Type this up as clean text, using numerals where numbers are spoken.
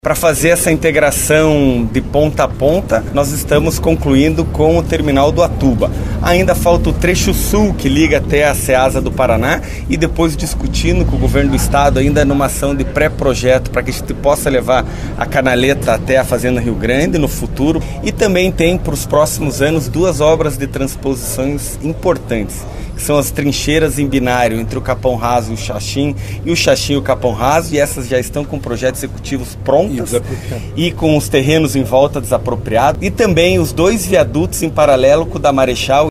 Para fazer essa integração de ponta a ponta, nós estamos concluindo com o terminal do Atuba. Ainda falta o trecho sul, que liga até a Ceasa do Paraná, e depois discutindo com o governo do estado, ainda numa ação de pré-projeto, para que a gente possa levar a canaleta até a Fazenda Rio Grande no futuro. E também tem, para os próximos anos, 2 obras de transposições importantes, que são as trincheiras em binário entre o Capão Raso e o Xaxim e o Capão Raso, e essas já estão com projetos executivos prontos e com os terrenos em volta desapropriados, e também os 2 viadutos em paralelo com o da Marechal